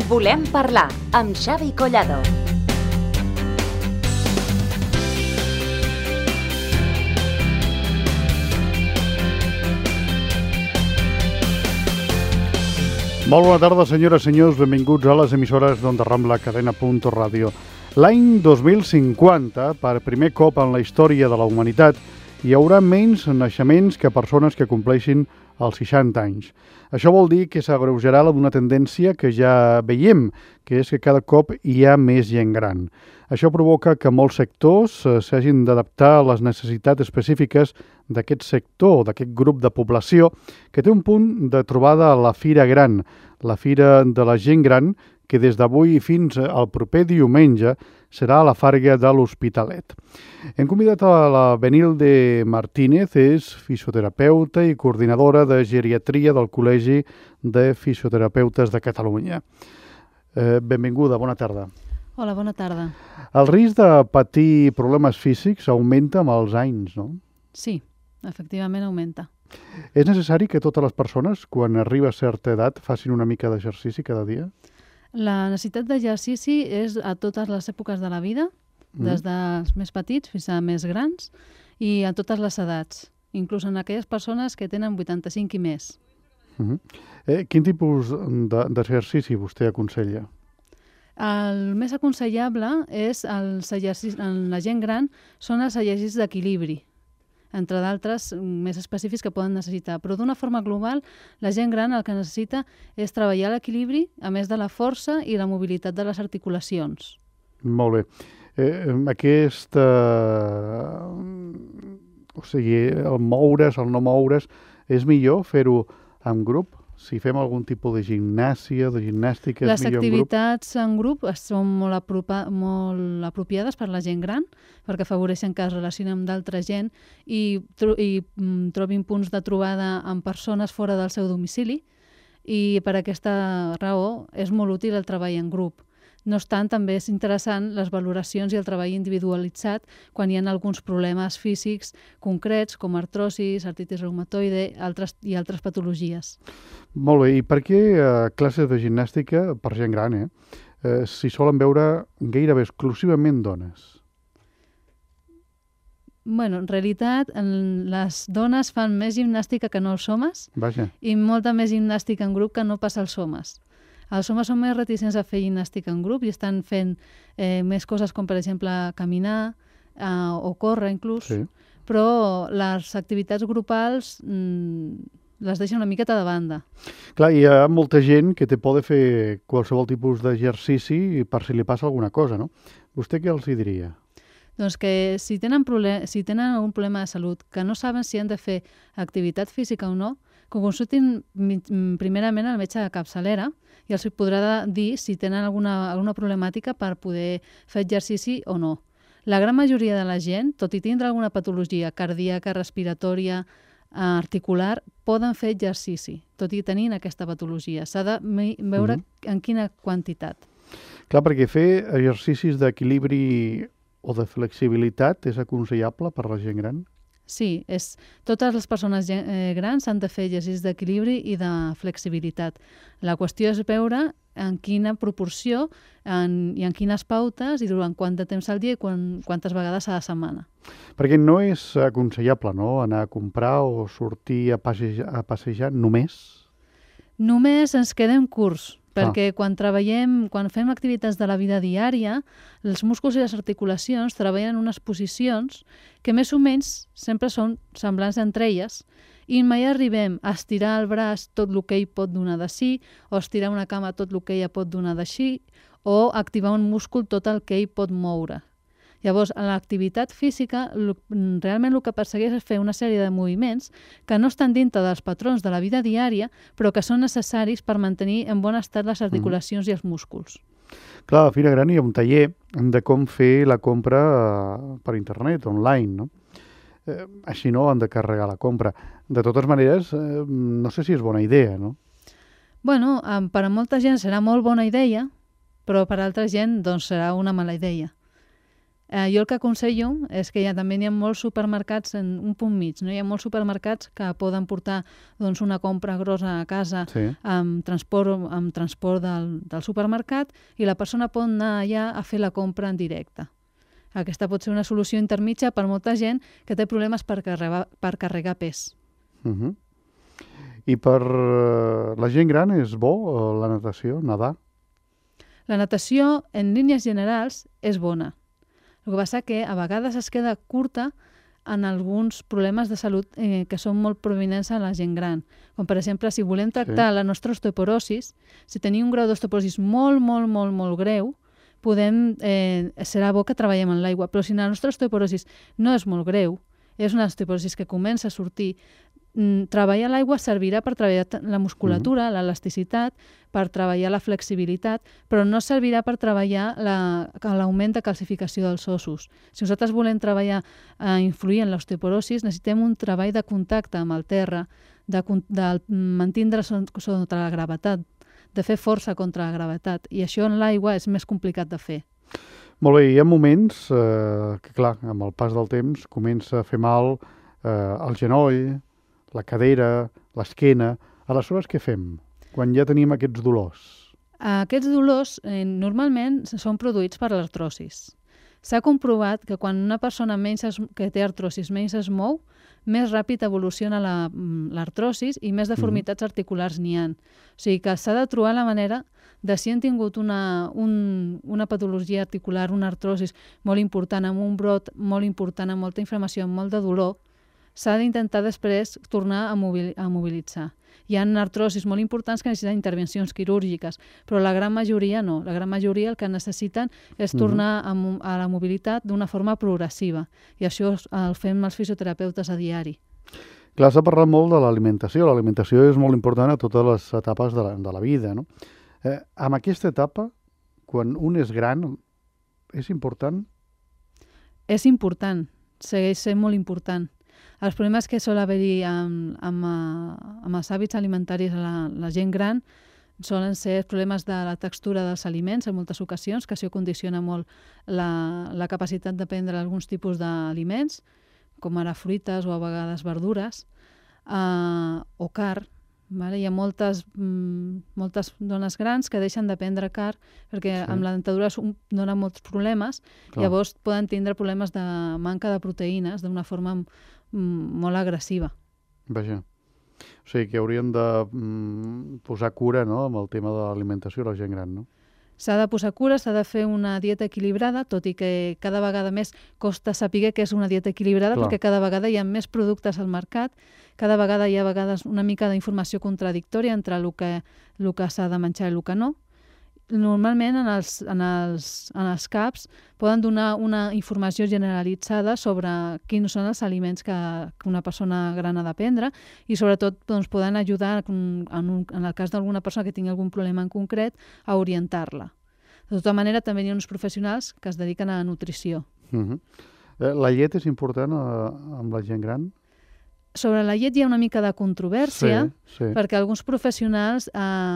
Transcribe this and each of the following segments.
Volem parlar amb Xavi Collado. Molt bona tarda, senyores i senyors. Benvinguts a les emissores d'Onda Rambla, Cadena.ràdio. L'any 2050, per primer cop en la història de la humanitat, hi haurà menys naixements que persones que compleixin els 60 anys. Això vol dir que s'agreujarà una tendència que ja veiem, que és que cada cop hi ha més gent gran. Això provoca que molts sectors s'hagin d'adaptar a les necessitats específiques d'aquest sector, d'aquest grup de població, que té un punt de trobada a la Fira Gran, la Fira de la Gent Gran, que des d'avui fins al proper diumenge serà a la Farga de l'Hospitalet. Hem convidat a la Benilde Martínez, és fisioterapeuta i coordinadora de geriatria del Col·legi de Fisioterapeutes de Catalunya. Benvinguda, bona tarda. Hola, bona tarda. El risc de patir problemes físics augmenta amb els anys, no? Sí, efectivament augmenta. És necessari que totes les persones, quan arriba a certa edat, facin una mica d'exercici cada dia? La necessitat d'exercici és a totes les èpoques de la vida, des dels més petits fins a més grans, i a totes les edats, inclús en aquelles persones que tenen 85 i més. Quin tipus d'exercici vostè aconsella? El més aconsellable és els exercicis, en la gent gran, són els exercicis d'equilibri, entre d'altres més específics que poden necessitar. Però d'una forma global, la gent gran el que necessita és treballar l'equilibri, a més de la força i la mobilitat de les articulacions. Molt bé. O sigui, el moure's, el no moure's, és millor fer-ho en grup? Si fem algun tipus de gimnàstica, és millor en grup? Les activitats en grup són molt apropiades per la gent gran, perquè afavoreixen que es relacionin amb d'altra gent i trobin punts de trobada amb persones fora del seu domicili, i per aquesta raó és molt útil el treball en grup. No obstant, també és interessant les valoracions i el treball individualitzat quan hi ha alguns problemes físics concrets, com artrosis, artritis reumatoide i altres patologies. Molt bé. I per què classes de gimnàstica per gent gran, s'hi solen veure gairebé exclusivament dones? Bueno, en realitat, les dones fan més gimnàstica que no els homes. Vaja. I molta més gimnàstica en grup que no pas els homes. Els homes són més reticents a fer gimnàstica en grup i estan fent més coses com, per exemple, caminar o córrer inclús, sí. Però les activitats grupals les deixen una miqueta de banda. Clar, hi ha molta gent que té por de fer qualsevol tipus d'exercici per si li passa alguna cosa, no? Vostè què els hi diria? Doncs que si tenen algun problema de salut, que no saben si han de fer activitat física o no, que consultin primerament al metge de capçalera i els podrà dir si tenen alguna problemàtica per poder fer exercici o no. La gran majoria de la gent, tot i tindre alguna patologia cardíaca, respiratòria, articular, poden fer exercici, tot i tenint aquesta patologia. S'ha de veure en quina quantitat. Clar, perquè fer exercicis d'equilibri o de flexibilitat és aconsellable per la gent gran? Sí, totes les persones grans han de fer exercicis d'equilibri i de flexibilitat. La qüestió és veure en quina proporció i en quines pautes i durant quant de temps al dia i quantes vegades a la setmana. Perquè no és aconsellable, no?, anar a comprar o sortir a passejar només? Només ens quedem curts. Perquè quan fem activitats de la vida diària, els músculs i les articulacions treballen en unes posicions que més o menys sempre són semblants entre elles i mai arribem a estirar el braç tot el que ell pot donar de sí, o estirar una cama tot el que ella pot donar de sí, o activar un múscul tot el que ell pot moure. Llavors, a l'activitat física, realment el que persegueix és fer una sèrie de moviments que no estan dintre dels patrons de la vida diària, però que són necessaris per mantenir en bon estat les articulacions i els músculs. Clar, a Fira Gran hi ha un taller de com fer la compra per internet, online, no? Així no han de carregar la compra. De totes maneres, no sé si és bona idea, no? Bueno, per a molta gent serà molt bona idea, però per a altra gent doncs, serà una mala idea. Jo el que aconsello és que també hi ha molts supermercats en un punt mig, no? Hi ha molts supermercats que poden portar doncs, una compra grossa a casa amb transport del supermercat i la persona pot anar allà a fer la compra en directe. Aquesta pot ser una solució intermitja per molta gent que té problemes per carregar pes. I per la gent gran és bo la natació, nedar? La natació, en línies generals, és bona. El que passa que a vegades es queda curta en alguns problemes de salut que són molt provinents a la gent gran. Com, per exemple, si volem tractar la nostra osteoporosis, si tenim un grau d'osteoporosis molt, molt, molt, molt greu, serà bo que treballem en l'aigua. Però si la nostra osteoporosis no és molt greu, és una osteoporosis que comença a sortir, treballar l'aigua servirà per treballar la musculatura, l'elasticitat, per treballar la flexibilitat, però no servirà per treballar l'augment de calcificació dels ossos. Si nosaltres volem treballar, influir en l'osteoporosis, necessitem un treball de contacte amb el terra, de mantindre sota la gravetat, de fer força contra la gravetat, i això en l'aigua és més complicat de fer. Molt bé, hi ha moments que, clar, amb el pas del temps comença a fer mal el genoll, la cadera, l'esquena. Aleshores, què fem quan ja tenim aquests dolors? Aquests dolors normalment són produïts per l'artrosis. S'ha comprovat que quan una persona que té artrosis menys es mou, més ràpid evoluciona l'artrosis i més deformitats articulars n'hi ha. O sigui que s'ha de trobar la manera de si han tingut una patologia articular, una artrosis molt important, amb un brot molt important, amb molta inflamació, amb molt de dolor, s'ha d'intentar després tornar a mobilitzar. Hi ha artrosis molt importants que necessiten intervencions quirúrgiques, però la gran majoria no. La gran majoria el que necessiten és tornar a la mobilitat d'una forma progressiva. I això el fem els fisioterapeutes a diari. Clar, s'ha parlat molt de l'alimentació. L'alimentació és molt important a totes les etapes de la vida, no? Amb aquesta etapa, quan un és gran, és important? És important. Segueix sent molt important. Els problemes que sol haver-hi amb els hàbits alimentaris a la gent gran solen ser problemes de la textura dels aliments en moltes ocasions, que això condiciona molt la capacitat de prendre alguns tipus d'aliments, com ara fruites o a vegades verdures, o carn. Hi ha moltes dones grans que deixen de prendre carn perquè amb la dentadura dona molts problemes, llavors poden tindre problemes de manca de proteïnes d'una forma molt agressiva. Vaja. O sigui que hauríem de posar cura, no?, amb el tema de l'alimentació de la gent gran, no? S'ha de posar cura, s'ha de fer una dieta equilibrada, tot i que cada vegada més costa saber què és una dieta equilibrada, perquè cada vegada hi ha més productes al mercat, cada vegada hi ha una mica d'informació contradictòria entre el que s'ha de menjar i el que no. Normalment en els CAPs poden donar una informació generalitzada sobre quins són els aliments que una persona gran ha de prendre i sobretot poden ajudar, en el cas d'alguna persona que tingui algun problema en concret, a orientar-la. De tota manera, també hi ha uns professionals que es dediquen a la nutrició. La llet és important amb la gent gran? Sobre la llet hi ha una mica de controvèrsia, perquè alguns professionals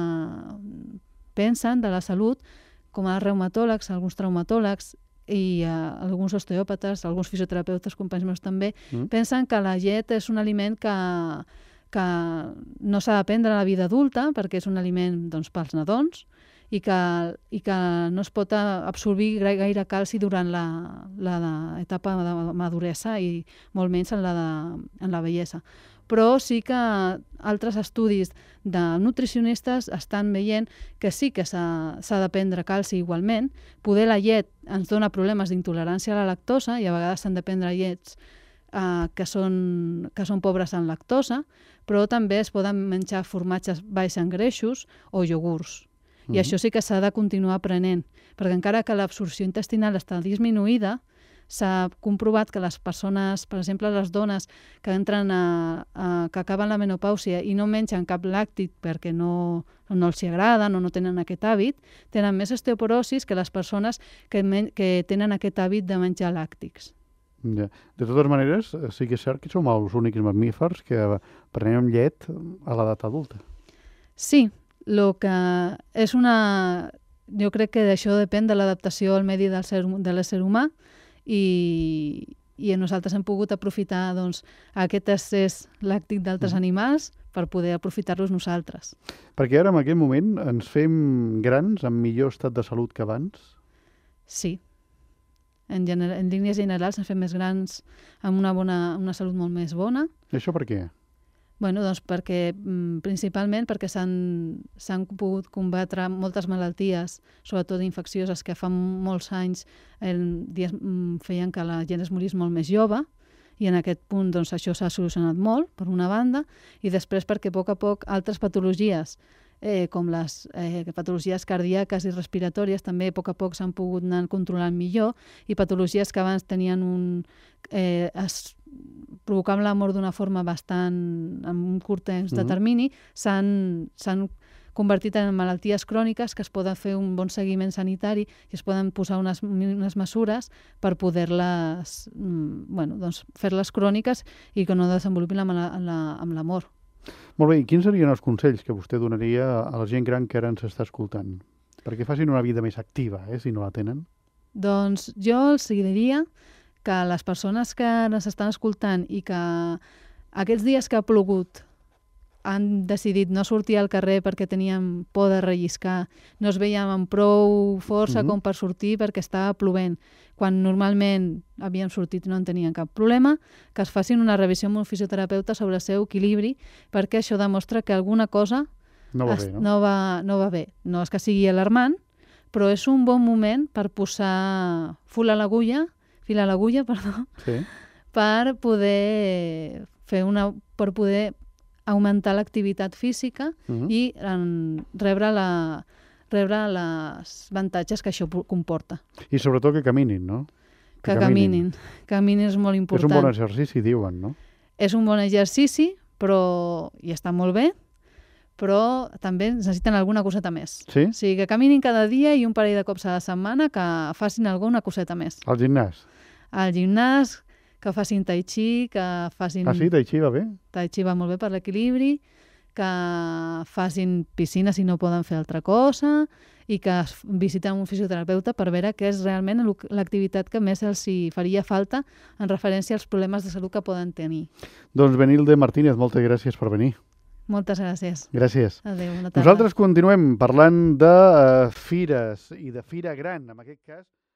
pensen de la salut, com els reumatòlegs, alguns traumatòlegs i alguns osteòpates, alguns fisioterapeutes, companys meus també, pensen que la llet és un aliment que no s'ha de prendre a la vida adulta perquè és un aliment pels nadons i que no es pot absorbir gaire calci durant l'etapa de maduresa i molt menys en la vellesa. Però sí que altres estudis de nutricionistes estan veient que sí que s'ha de prendre calci igualment. Poder la llet ens dona problemes d'intolerància a la lactosa i a vegades s'han de prendre llets que són pobres en lactosa, però també es poden menjar formatges baix en greixos o iogurts. I això sí que s'ha de continuar prenent, perquè encara que l'absorció intestinal està disminuïda, s'ha comprovat que les persones, per exemple les dones que que acaben la menopàusia i no mengen cap làctic perquè no els agrada, no tenen aquest hàbit, tenen més osteoporosis que les persones que tenen aquest hàbit de menjar làctics. De totes maneres, sí que és cert que som els únics mamífers que prenem llet a l'edat adulta. Sí, jo crec que això depèn de l'adaptació al medi de l'ésser humà i nosaltres hem pogut aprofitar doncs, aquest excés làctic d'altres animals per poder aprofitar-los nosaltres. Perquè ara, en aquest moment, ens fem grans amb millor estat de salut que abans? Sí. En línies generals ens fem més grans amb una salut molt més bona. I això per què? Bueno, doncs principalment perquè s'han pogut combatre moltes malalties, sobretot infeccioses, que fa molts anys feien que la gent es morís molt més jove, i en aquest punt doncs, això s'ha solucionat molt, per una banda, i després perquè a poc altres patologies, com les patologies cardíaques i respiratòries, també a poc s'han pogut anar controlant millor, i patologies que abans tenien provocaven la mort d'una forma bastant, en un curt temps de termini, s'han convertit en malalties cròniques que es poden fer un bon seguiment sanitari i es poden posar unes mesures per poder-les, doncs, fer-les cròniques i que no desenvolupin amb la mort. Molt bé, i quins serien els consells que vostè donaria a la gent gran que ara ens està escoltant? Perquè facin una vida més activa, si no la tenen. Doncs jo els diria que les persones que ens estan escoltant i que aquests dies que ha plogut han decidit no sortir al carrer perquè teníem por de relliscar, no es veiem amb prou força com per sortir perquè estava plovent, quan normalment havíem sortit i no en tenien cap problema, que es facin una revisió amb un fisioterapeuta sobre el seu equilibri, perquè això demostra que alguna cosa no va bé, no va bé. No és que sigui alarmant, però és un bon moment per posar fil a l'agulla, per poder augmentar l'activitat física i rebre els avantatges que això comporta. I sobretot que caminin, no? Que caminin. Caminin és molt important. És un bon exercici, diuen, no? És un bon exercici, i està molt bé, però també necessiten alguna coseta més. Sí? O sigui, que caminin cada dia i un parell de cops a la setmana, que facin alguna coseta més. Al gimnàs? Al gimnàs, que facin tai chi, que facin... Ah, sí? Tai chi va bé? Tai chi va molt bé per l'equilibri, que facin piscina si no poden fer altra cosa i que visiten un fisioterapeuta per veure què és realment l'activitat que més els hi faria falta en referència als problemes de salut que poden tenir. Doncs Benilde Martínez, moltes gràcies per venir. Moltes gràcies. Gràcies. Adéu, bona tarda. Nosaltres continuem parlant de fires i de Fira Gran, en aquest cas